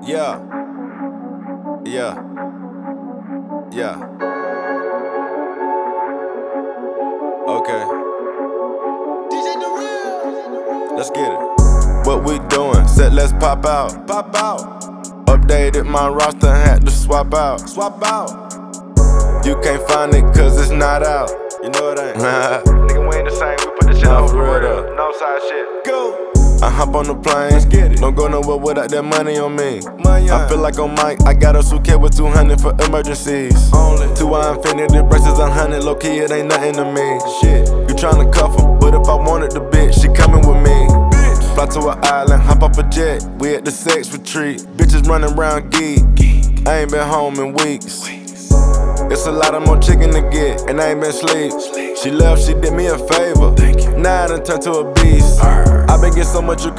Yeah, yeah, yeah. Okay, let's get it. What we doing? Said let's pop out. Pop out. Updated my roster, had to swap out. Swap out. You can't find it cause it's not out. You know it ain't. Nigga, we ain't the same. We put the shit on for real. No side shit. Go. I hop on the plane. Let's get it. Don't go nowhere without that money on me. I feel like on Mike. I got a suitcase with 200 for emergencies. Only 2 infinity braces, 100. Low key, it ain't nothing to me. Shit. You tryna cuff him, but if I wanted the bitch, she coming with me. Fly to an island, hop off a jet. We at the sex retreat. Bitches running around geek. I ain't been home in weeks. It's a lot of more chicken to get, and I ain't been sleep. She left, she did me a favor. Now I done turned to a beast. I been getting so much you